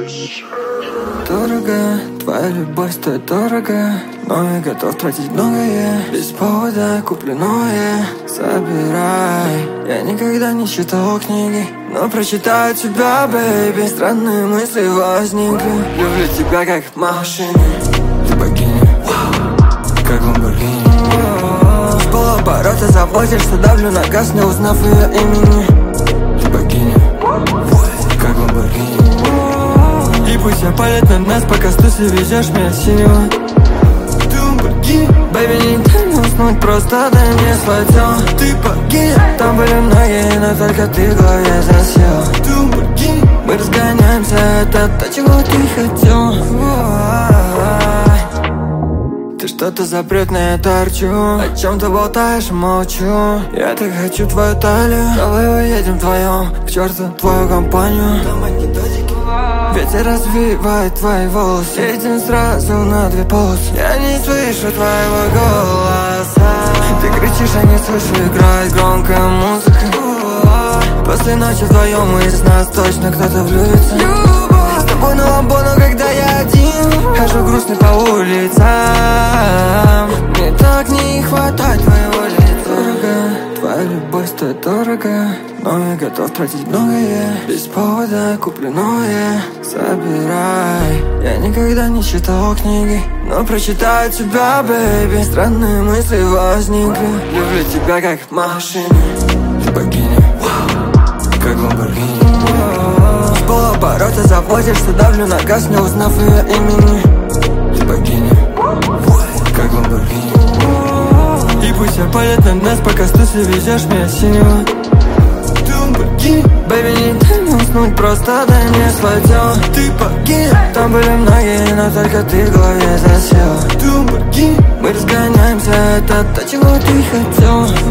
Дорого, твоя любовь стоит дорого, но я готов тратить многое. Без повода куплю новое. Собирай. Я никогда не читал книги, но прочитаю тебя, бэйби. Странные мысли возникли. Люблю тебя как в машине. Ты богиня, как Ламборгини. С полоборота заботишь, что давлю на газ, не узнав ее имени. Ты богиня, как Ламборгини. И пусть я палят на нас, пока стуси везешь меня синего. Ты Ламборгини. Бэйби, не дай мне уснуть, просто дай мне свое тело. Ты богиня. Там были многие, но только ты в голове засела. Ты Ламборгини. Мы разгоняемся, это то, чего ты хотел. Ты что-то запретное торчу. О чем ты болтаешь, молчу. Я так хочу твою талию. Давай уедем вдвоем к черту твою компанию. Ветер развивает твои волосы. Едем сразу на две полосы. Я не слышу твоего голоса. Ты кричишь, я не слышу, играет громкая музыка. После ночи вдвоем из нас точно кто-то влюбится. С тобой на ламбону, когда я один, хожу грустный по улицам. Мне так не хватает твоего лица. Дорого, твоя любовь стоит дорого, но я готов тратить многое. Без повода куплю новое. Собирай. Я никогда не читал книги, но прочитаю тебя, бэйби. Странные мысли возникли. Люблю тебя как в машине. Ты богиня, как Ламборгини. С полоборота заводишь, что давлю на газ, не узнав ее имени. Ты богиня, как Ламборгини. И пусть я палят на нас, пока стуси везешь меня синего. Ты Ламборгини. Бэйби, не дай мне уснуть, просто дай мне свое тело. Ты богиня. Там были многие, но только ты в голове засела. Ты Ламборгини. Мы разгоняемся, это то, чего ты хотел.